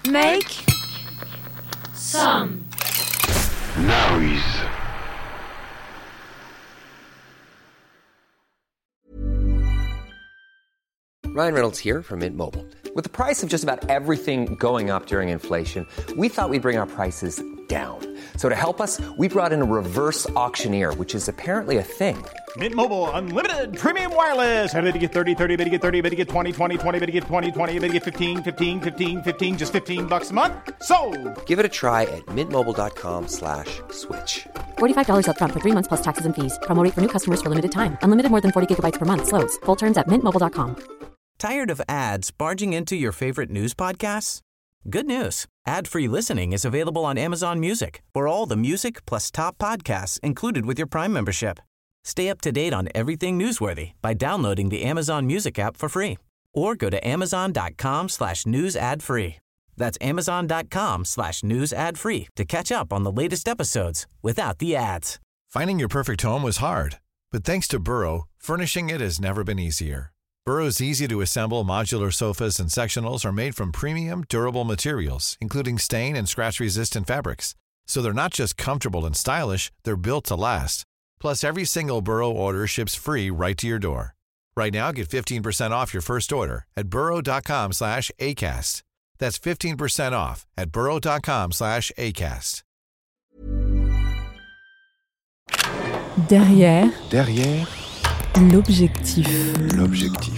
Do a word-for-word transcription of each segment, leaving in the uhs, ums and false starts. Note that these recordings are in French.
Make some noise. Ryan Reynolds here from Mint Mobile. With the price of just about everything going up during inflation, we thought we'd bring our prices down. So to help us, we brought in a reverse auctioneer, which is apparently a thing. Mint Mobile Unlimited Premium Wireless. How to get thirty, thirty, how to get thirty, how to get twenty, twenty, twenty, how to get twenty, twenty, how to get fifteen, fifteen, fifteen, fifteen, just fifteen bucks a month? Sold! Give it a try at mintmobile.com slash switch. forty-five dollars up front for three months plus taxes and fees. Promo rate for new customers for limited time. Unlimited more than forty gigabytes per month. Slows full terms at mint mobile dot com. Tired of ads barging into your favorite news podcasts? Good news. Ad-free listening is available on Amazon Music for all the music plus top podcasts included with your Prime membership. Stay up to date on everything newsworthy by downloading the Amazon Music app for free or go to amazon.com slash news ad free. That's amazon.com slash news ad free to catch up on the latest episodes without the ads. Finding your perfect home was hard, but thanks to Burrow, furnishing it has never been easier. Burrow's easy-to-assemble modular sofas and sectionals are made from premium, durable materials, including stain and scratch-resistant fabrics. So they're not just comfortable and stylish, they're built to last. Plus, every single Burrow order ships free right to your door. Right now, get fifteen percent off your first order at burrow.com slash ACAST. That's fifteen percent off at burrow.com slash ACAST. Derrière. Derrière. L'objectif. L'objectif.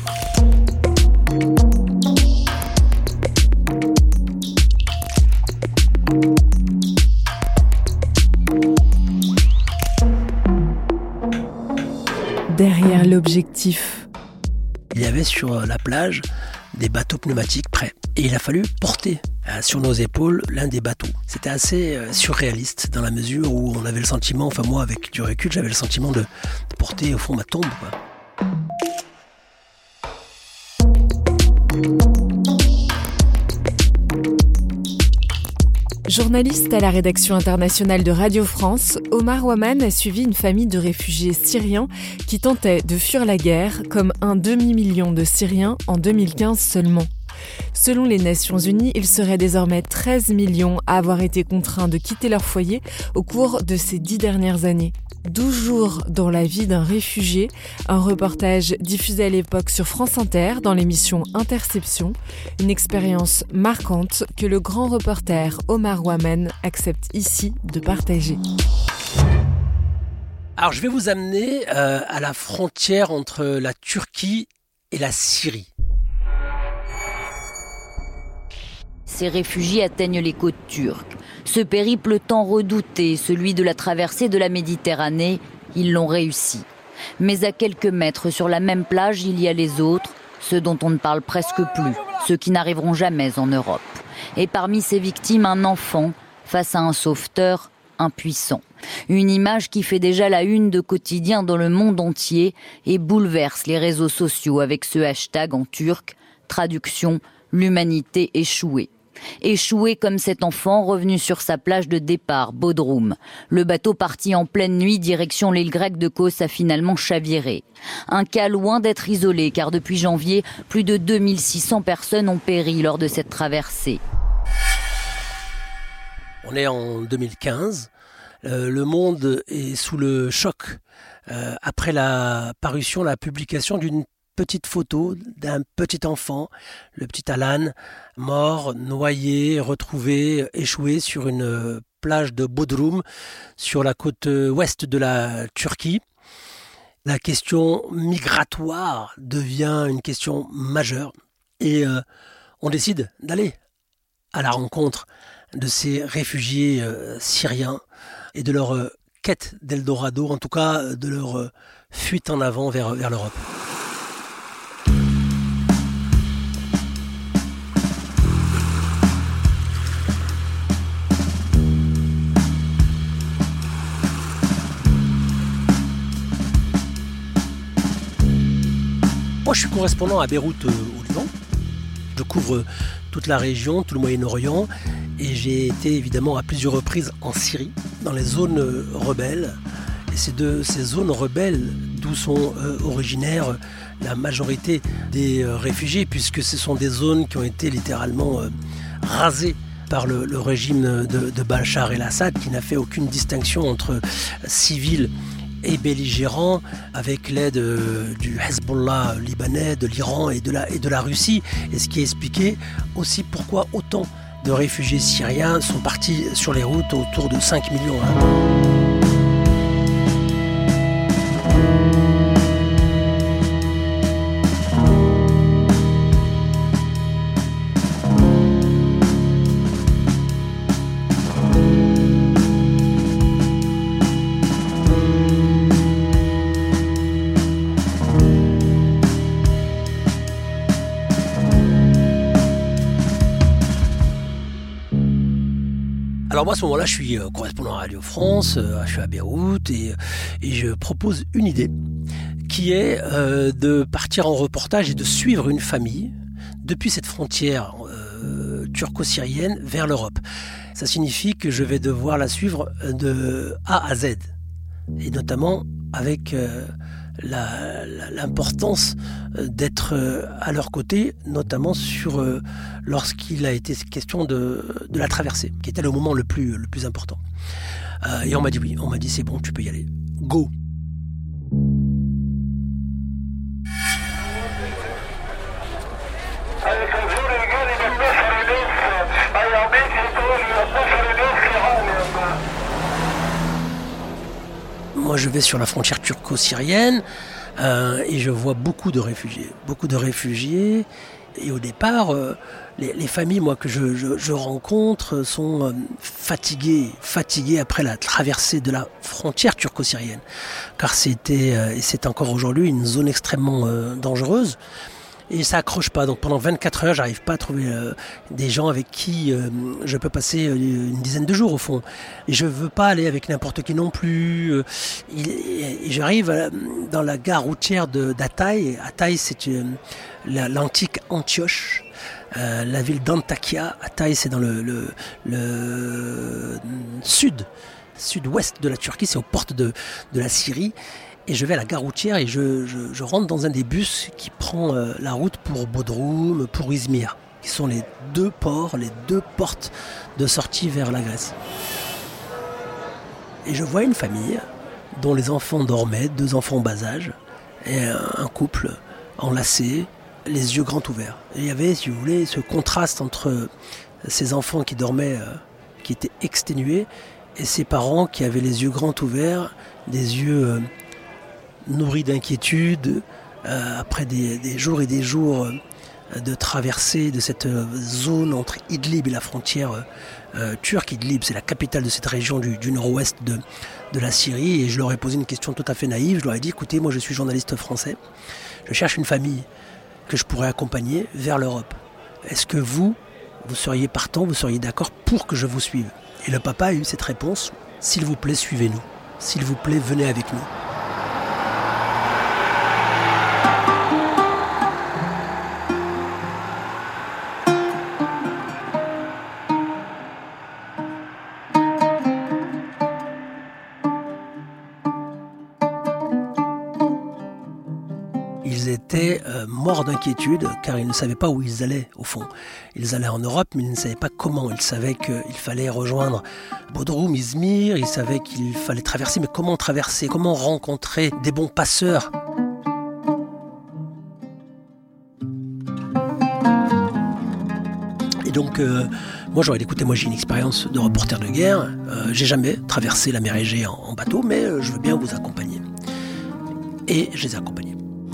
Derrière l'objectif. Il y avait sur la plage des bateaux pneumatiques prêts. Et il a fallu porter euh, sur nos épaules l'un des bateaux. C'était assez euh, surréaliste dans la mesure où on avait le sentiment, enfin moi avec du recul, j'avais le sentiment de, de porter au fond ma tombe, quoi. Journaliste à la rédaction internationale de Radio France, Omar Waman a suivi une famille de réfugiés syriens qui tentaient de fuir la guerre, comme un demi-million de Syriens en deux mille quinze seulement. Selon les Nations Unies, il serait désormais treize millions à avoir été contraints de quitter leur foyer au cours de ces dix dernières années. douze jours dans la vie d'un réfugié, un reportage diffusé à l'époque sur France Inter dans l'émission Interception, une expérience marquante que le grand reporter Omar Waman accepte ici de partager. Alors je vais vous amener euh, à la frontière entre la Turquie et la Syrie. Ces réfugiés atteignent les côtes turques. Ce périple tant redouté, celui de la traversée de la Méditerranée, ils l'ont réussi. Mais à quelques mètres sur la même plage, il y a les autres, ceux dont on ne parle presque plus, ceux qui n'arriveront jamais en Europe. Et parmi ces victimes, un enfant face à un sauveteur impuissant. Une image qui fait déjà la une de quotidien dans le monde entier et bouleverse les réseaux sociaux avec ce hashtag en turc, traduction « l'humanité échouée ». Échoué comme cet enfant revenu sur sa plage de départ, Bodrum. Le bateau parti en pleine nuit direction l'île grecque de Kos a finalement chaviré. Un cas loin d'être isolé car depuis janvier, plus de deux mille six cents personnes ont péri lors de cette traversée. On est en deux mille quinze, euh, le monde est sous le choc euh, après la parution, la publication d'une petite photo d'un petit enfant, le petit Alan, mort, noyé, retrouvé, échoué sur une plage de Bodrum, sur la côte ouest de la Turquie. La question migratoire devient une question majeure et euh, on décide d'aller à la rencontre de ces réfugiés euh, syriens et de leur euh, quête d'Eldorado, en tout cas de leur euh, fuite en avant vers, vers l'Europe. Moi, je suis correspondant à Beyrouth, euh, au Liban. Je couvre toute la région, tout le Moyen-Orient, et j'ai été évidemment à plusieurs reprises en Syrie, dans les zones euh, rebelles. Et c'est de ces zones rebelles d'où sont euh, originaires la majorité des euh, réfugiés, puisque ce sont des zones qui ont été littéralement euh, rasé par le, le régime de, de Bachar el-Assad, qui n'a fait aucune distinction entre civils et belligérants, avec l'aide du Hezbollah libanais, de l'Iran et de la, et de la Russie, et ce qui expliquait aussi pourquoi autant de réfugiés syriens sont partis sur les routes, autour de cinq millions. Alors moi à ce moment-là, je suis correspondant à Radio France, je suis à Beyrouth et, et je propose une idée qui est euh, de partir en reportage et de suivre une famille depuis cette frontière euh, turco-syrienne vers l'Europe. Ça signifie que je vais devoir la suivre de A à Z, et notamment avec euh, la, la, l'importance d'être à leur côté, notamment sur euh, lorsqu'il a été question de, de la traversée, qui était le moment le plus, le plus important. Euh, et on m'a dit oui, on m'a dit c'est bon, tu peux y aller. Go! Moi, je vais sur la frontière turco-syrienne euh, et je vois beaucoup de réfugiés, beaucoup de réfugiés. Et au départ, euh, les, les familles, moi, que je, je, je rencontre, sont euh, fatiguées, fatiguées après la traversée de la frontière turco-syrienne, car c'était euh, et c'est encore aujourd'hui une zone extrêmement euh, dangereuse. Et ça accroche pas. Donc pendant vingt-quatre heures, j'arrive pas à trouver euh, des gens avec qui euh, je peux passer euh, une dizaine de jours au fond. Et je veux pas aller avec n'importe qui non plus. Euh, et, et j'arrive à, dans la gare routière de d'Hatay. Hatay, c'est euh, la, l'antique Antioche, euh, la ville d'Antakya. Hatay, c'est dans le, le, le sud, sud-ouest de la Turquie. C'est aux portes de, de la Syrie. Et je vais à la gare routière et je, je, je rentre dans un des bus qui prend euh, la route pour Bodrum, pour Izmir, qui sont les deux ports, les deux portes de sortie vers la Grèce. Et je vois une famille dont les enfants dormaient, deux enfants en bas âge, et un couple enlacé, les yeux grands ouverts. Et il y avait, si vous voulez, ce contraste entre ces enfants qui dormaient, euh, qui étaient exténués, et ces parents qui avaient les yeux grands ouverts, des yeux... Euh, nourri d'inquiétude, euh, après des, des jours et des jours euh, de traversée de cette euh, zone entre Idlib et la frontière euh, turque. Idlib, c'est la capitale de cette région du, du nord-ouest de, de la Syrie. Et je leur ai posé une question tout à fait naïve. Je leur ai dit, écoutez, moi je suis journaliste français. Je cherche une famille que je pourrais accompagner vers l'Europe. Est-ce que vous, vous seriez partant, vous seriez d'accord pour que je vous suive? Et le papa a eu cette réponse, s'il vous plaît, suivez-nous. S'il vous plaît, venez avec nous. Ils étaient euh, morts d'inquiétude car ils ne savaient pas où ils allaient au fond. Ils allaient en Europe mais ils ne savaient pas comment. Ils savaient qu'il fallait rejoindre Bodrum, Izmir, ils savaient qu'il fallait traverser, mais comment traverser? Comment rencontrer des bons passeurs? Et donc, euh, moi j'aurais dit, écoutez, moi j'ai une expérience de reporter de guerre, euh, j'ai jamais traversé la mer Égée en, en bateau, mais euh, je veux bien vous accompagner. Et je les ai accompagnés.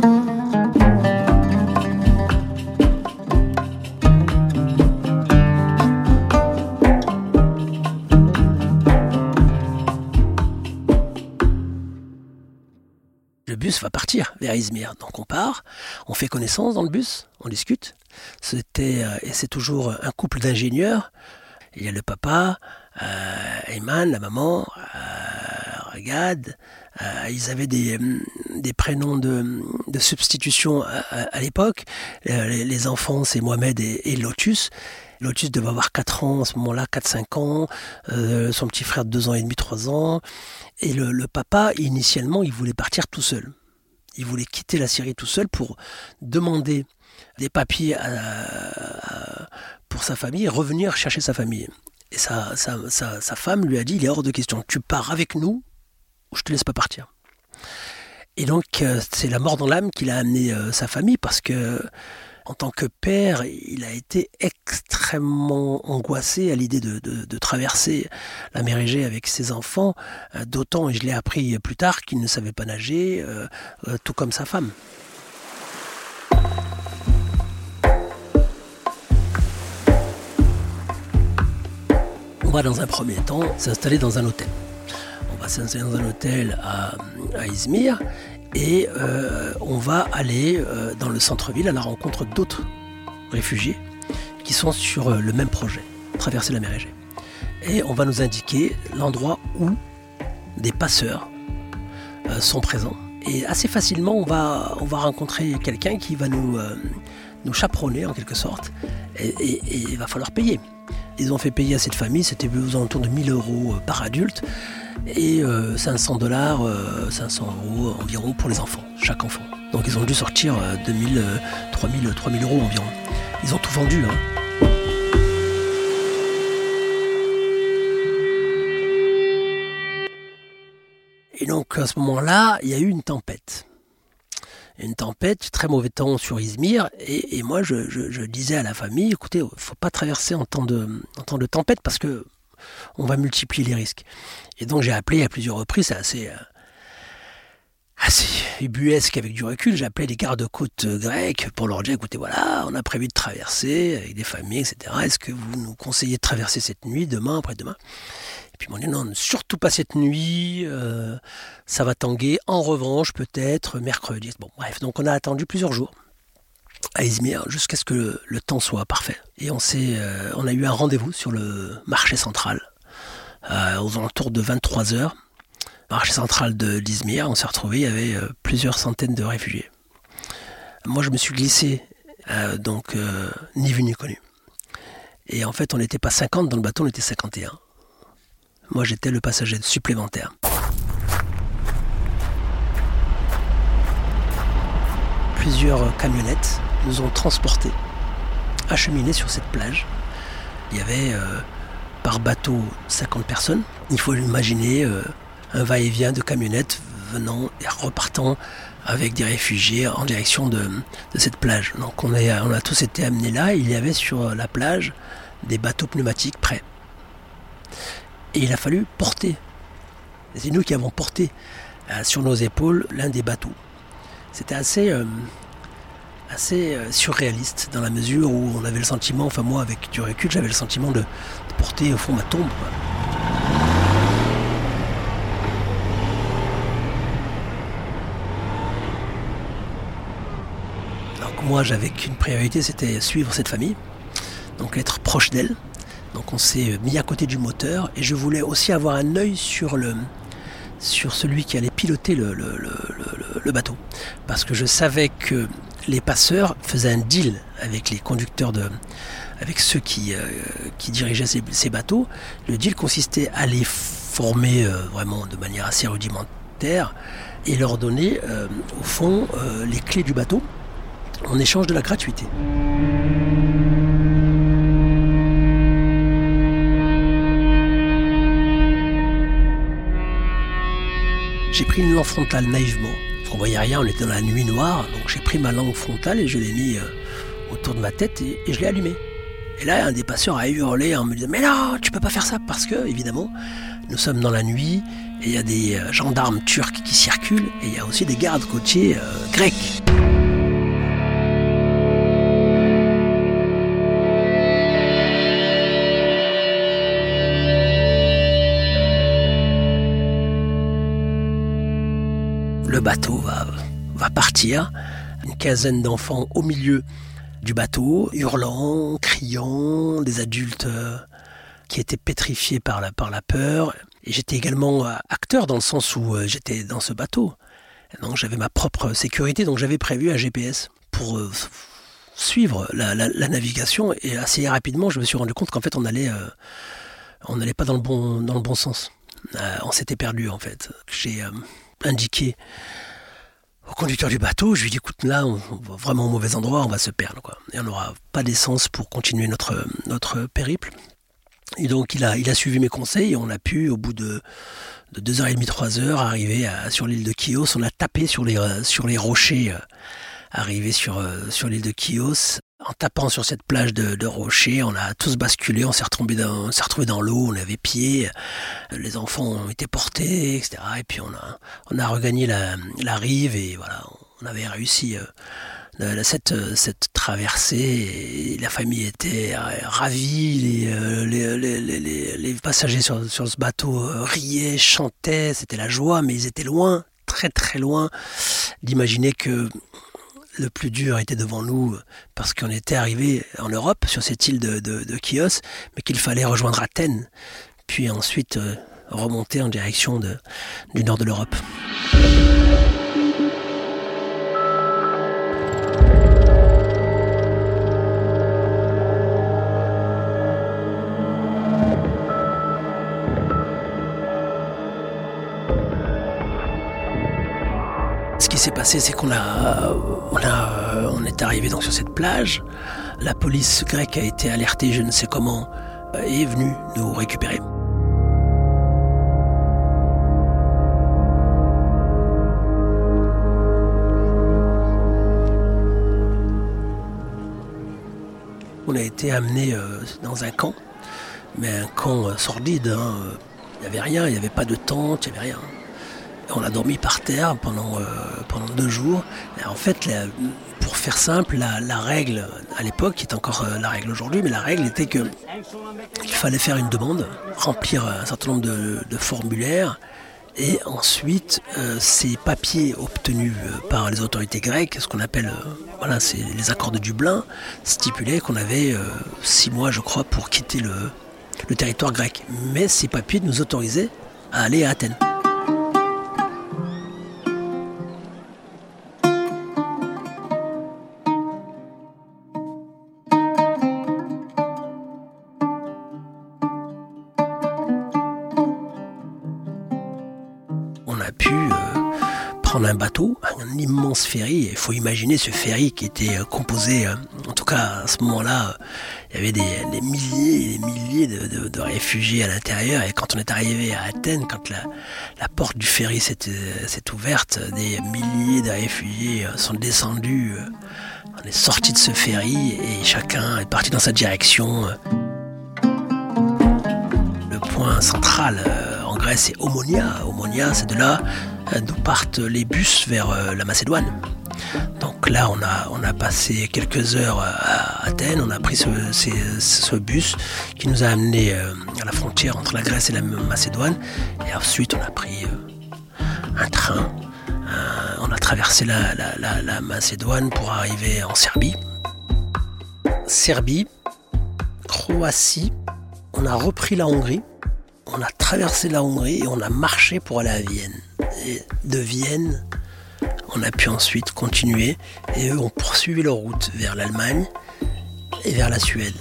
Le bus va partir vers Izmir. Donc on part, on fait connaissance dans le bus, on discute. C'était, euh, et c'est toujours un couple d'ingénieurs. Il y a le papa, euh, Ayman, la maman, euh, Ragad. Euh, ils avaient des, des prénoms de, de substitution à, à, à l'époque. Euh, les, les enfants, c'est Mohamed et, et Lotus. Lotus devait avoir quatre ans, à ce moment-là, quatre cinq ans. Euh, son petit frère de deux ans et demi, trois ans. Et le, le papa, initialement, il voulait partir tout seul. Il voulait quitter la Syrie tout seul pour demander des papiers à, à, pour suivre sa famille et revenir chercher sa famille. Et sa, sa, sa, sa femme lui a dit, il est hors de question, tu pars avec nous ou je te laisse pas partir. Et donc, euh, c'est la mort dans l'âme qui l'a amené euh, sa famille, parce que en tant que père, il a été extrêmement angoissé à l'idée de, de, de traverser la mer Égée avec ses enfants, euh, d'autant, et je l'ai appris plus tard, qu'il ne savait pas nager, euh, euh, tout comme sa femme. On va dans un premier temps s'installer dans un hôtel. On va s'installer dans un hôtel à, à Izmir et euh, on va aller euh, dans le centre-ville à la rencontre d'autres réfugiés qui sont sur euh, le même projet, traverser la mer Égée. Et on va nous indiquer l'endroit où des passeurs euh, sont présents. Et assez facilement, on va, on va rencontrer quelqu'un qui va nous, euh, nous chaperonner en quelque sorte et, et, et il va falloir payer. Ils ont fait payer à cette famille, c'était aux alentours de mille euros par adulte et euh, cinq cents dollars, euh, cinq cents euros environ pour les enfants, chaque enfant. Donc ils ont dû sortir euh, deux mille, euh, trois mille, trois mille euros environ. Ils ont tout vendu. Hein. Et donc à ce moment-là, il y a eu une tempête. Une tempête, très mauvais temps sur Izmir, et, et moi je, je, je disais à la famille, écoutez, il ne faut pas traverser en temps, de, en temps de tempête parce que on va multiplier les risques. Et donc j'ai appelé à plusieurs reprises, c'est assez, assez ubuesque avec du recul, j'ai appelé les gardes-côtes grecs pour leur dire, écoutez, voilà, on a prévu de traverser avec des familles, et cetera. Est-ce que vous nous conseillez de traverser cette nuit, demain, après-demain ? Et puis ils m'ont dit non, surtout pas cette nuit, euh, ça va tanguer. En revanche, peut-être mercredi. Bon, bref, donc on a attendu plusieurs jours à Izmir jusqu'à ce que le, le temps soit parfait. Et on, s'est, euh, on a eu un rendez-vous sur le marché central euh, aux alentours de vingt-trois heures. Marché central de l'Izmir, on s'est retrouvés, il y avait euh, plusieurs centaines de réfugiés. Moi, je me suis glissé, euh, donc euh, ni vu ni connu. Et en fait, on n'était pas cinquante dans le bateau, on était cinquante et un. Moi, j'étais le passager supplémentaire. Plusieurs camionnettes nous ont transportés, acheminés sur cette plage. Il y avait euh, par bateau cinquante personnes. Il faut imaginer euh, un va-et-vient de camionnettes venant et repartant avec des réfugiés en direction de, de cette plage. Donc on, est, on a tous été amenés là. Il y avait sur la plage des bateaux pneumatiques prêts. Et il a fallu porter. C'est nous qui avons porté euh, sur nos épaules l'un des bateaux. C'était assez, euh, assez euh, surréaliste dans la mesure où on avait le sentiment, enfin moi avec du recul, j'avais le sentiment de, de porter au fond ma tombe. Quoi. Donc moi j'avais qu'une priorité, c'était suivre cette famille, donc être proche d'elle. Donc on s'est mis à côté du moteur et je voulais aussi avoir un œil sur, le, sur celui qui allait piloter le, le, le, le, le bateau. Parce que je savais que les passeurs faisaient un deal avec les conducteurs, de, avec ceux qui, euh, qui dirigeaient ces, ces bateaux. Le deal consistait à les former euh, vraiment de manière assez rudimentaire et leur donner euh, au fond euh, les clés du bateau en échange de la gratuité. J'ai pris une lampe frontale naïvement, parce qu'on voyait rien, on était dans la nuit noire, donc j'ai pris ma lampe frontale et je l'ai mis euh, autour de ma tête et, et je l'ai allumée. Et là, un des passeurs a hurlé en me disant « Mais non, tu peux pas faire ça !» Parce que, évidemment, nous sommes dans la nuit et il y a des euh, gendarmes turcs qui circulent et il y a aussi des gardes côtiers euh, grecs. Le bateau va, va partir, une quinzaine d'enfants au milieu du bateau, hurlant, criant, des adultes euh, qui étaient pétrifiés par la, par la peur. Et j'étais également euh, acteur dans le sens où euh, j'étais dans ce bateau. Et donc j'avais ma propre sécurité, donc j'avais prévu un G P S pour euh, suivre la, la, la navigation. Et assez rapidement, je me suis rendu compte qu'en fait, on allait, euh, on n'allait pas dans le bon, dans le bon sens. Euh, on s'était perdu en fait. J'ai... Euh, indiqué au conducteur du bateau, je lui dis écoute, là on, on va vraiment au mauvais endroit, on va se perdre quoi. Et on n'aura pas d'essence pour continuer notre, notre périple. Et donc il a, il a suivi mes conseils et on a pu, au bout de, de deux heures trente, trois heures, arriver à, sur l'île de Chios. On a tapé sur les, sur les rochers, euh, arrivé sur, euh, sur l'île de Chios. En tapant sur cette plage de, de rochers, on a tous basculé, on s'est retrouvés dans, on s'est retrouvés dans l'eau, on avait pied, les enfants ont été portés, et cetera. Et puis on a, on a regagné la, la rive et voilà, on avait réussi euh, cette, cette traversée. Et la famille était ravie, les, les, les, les, les passagers sur, sur ce bateau riaient, chantaient, c'était la joie, mais ils étaient loin, très très loin d'imaginer que le plus dur était devant nous parce qu'on était arrivé en Europe sur cette île de, de, de Chios, mais qu'il fallait rejoindre Athènes, puis ensuite euh, remonter en direction de, du nord de l'Europe. Ce qui s'est passé, c'est qu'on a, on a, on est arrivé donc sur cette plage. La police grecque a été alertée, je ne sais comment, et est venue nous récupérer. On a été amené euh, dans un camp, mais un camp euh, sordide. Hein. Il n'y avait rien, il n'y avait pas de tente, il n'y avait rien. On a dormi par terre pendant, euh, pendant deux jours. Et en fait, la, pour faire simple, la, la règle à l'époque, qui est encore euh, la règle aujourd'hui, mais la règle était que il fallait faire une demande, remplir un certain nombre de, de formulaires, et ensuite, euh, ces papiers obtenus euh, par les autorités grecques, ce qu'on appelle euh, voilà, c'est les accords de Dublin, stipulaient qu'on avait euh, six mois, je crois, pour quitter le, le territoire grec. Mais ces papiers nous autorisaient à aller à Athènes. Un bateau, un immense ferry. Il faut imaginer ce ferry qui était composé, en tout cas à ce moment-là, il y avait des, des milliers et des milliers de, de, de réfugiés à l'intérieur. Et quand on est arrivé à Athènes, quand la, la porte du ferry s'est, s'est ouverte, des milliers de réfugiés sont descendus. On est sorti de ce ferry et chacun est parti dans sa direction. Le point central en Grèce, c'est Omonia. Omonia, c'est de là d'où partent les bus vers euh, la Macédoine. Donc là, on a, on a passé quelques heures à Athènes, on a pris ce, ce, ce bus qui nous a amenés euh, à la frontière entre la Grèce et la Macédoine. Et ensuite, on a pris euh, un train, un, on a traversé la, la, la, la Macédoine pour arriver en Serbie. Serbie, Croatie, on a repris la Hongrie. On a traversé la Hongrie et on a marché pour aller à Vienne. Et de Vienne, on a pu ensuite continuer et eux ont poursuivi leur route vers l'Allemagne et vers la Suède.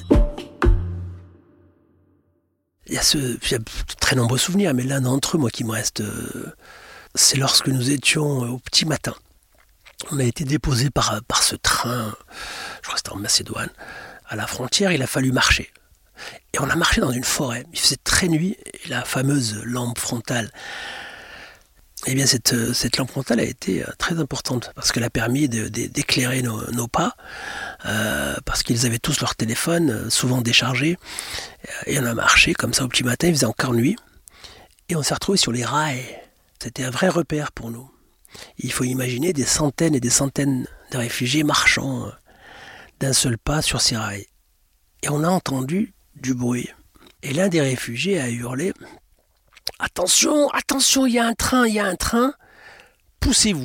Il y a, ce, il y a de très nombreux souvenirs, mais l'un d'entre eux, moi, qui me reste, c'est lorsque nous étions au petit matin. On a été déposés par, par ce train, je crois que c'était en Macédoine, à la frontière, il a fallu marcher. Et on a marché dans une forêt, il faisait très nuit, et la fameuse lampe frontale, eh bien cette, cette lampe frontale a été très importante, parce qu'elle a permis de, de, d'éclairer nos, nos pas, euh, parce qu'ils avaient tous leur téléphone, souvent déchargé, et on a marché comme ça au petit matin, il faisait encore nuit, et on s'est retrouvés sur les rails. C'était un vrai repère pour nous. Il faut imaginer des centaines et des centaines de réfugiés marchant d'un seul pas sur ces rails. Et on a entendu du bruit. Et l'un des réfugiés a hurlé « Attention, attention, il y a un train, il y a un train, poussez-vous !»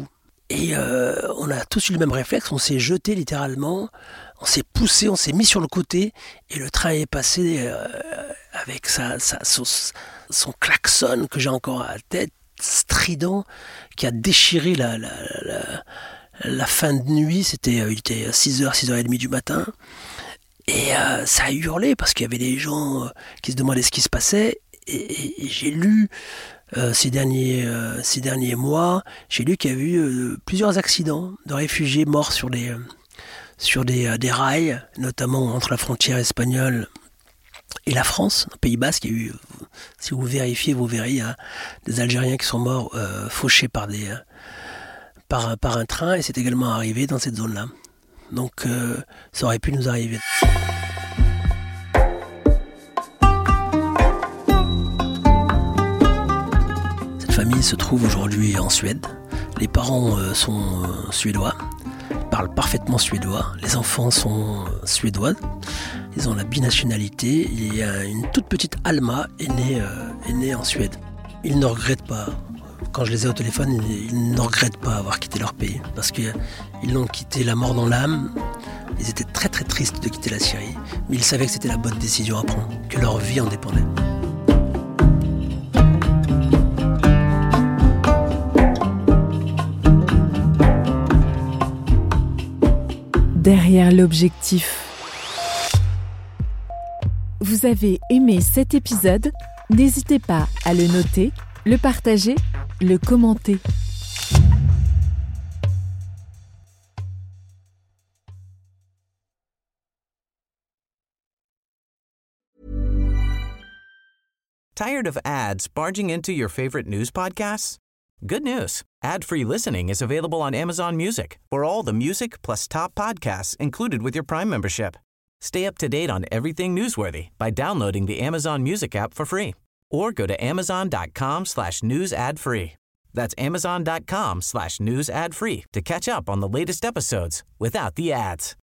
Et euh, on a tous eu le même réflexe, on s'est jeté littéralement, on s'est poussé, on s'est mis sur le côté, et le train est passé euh, avec sa, sa, son, son klaxon que j'ai encore à la tête, strident, qui a déchiré la, la, la, la fin de nuit. C'était, il était six heures, six heures trente du matin. Et euh, ça a hurlé parce qu'il y avait des gens euh, qui se demandaient ce qui se passait. Et, et, et j'ai lu euh, ces, derniers, euh, ces derniers mois, j'ai lu qu'il y a eu euh, plusieurs accidents de réfugiés morts sur des, euh, sur des, euh, des rails, notamment entre la frontière espagnole et la France, au Pays Basque. Il y a eu, si vous vérifiez, vous verrez, il y a des Algériens qui sont morts euh, fauchés par, des, euh, par, par un train, et c'est également arrivé dans cette zone-là. Donc euh, ça aurait pu nous arriver. Cette famille se trouve aujourd'hui en Suède. Les parents euh, sont euh, suédois, parlent parfaitement suédois. Les enfants sont euh, suédois. Ils ont la binationalité. Il y a une toute petite Alma est née, euh, est née en Suède. Ils ne regrettent pas. Quand je les ai au téléphone, ils, ils ne regrettent pas avoir quitté leur pays. Parce qu'ils l'ont quitté la mort dans l'âme. Ils étaient très très tristes de quitter la Syrie. Mais ils savaient que c'était la bonne décision à prendre, que leur vie en dépendait. Derrière l'objectif. Vous avez aimé cet épisode ? N'hésitez pas à le noter, le partager, le commenter. Tired of ads barging into your favorite news podcasts? Good news. Ad-free listening is available on Amazon Music for all the music plus top podcasts included with your Prime membership. Stay up to date on everything newsworthy by downloading the Amazon Music app for free or go to amazon.com slash news ad free. That's amazon.com slash news ad free to catch up on the latest episodes without the ads.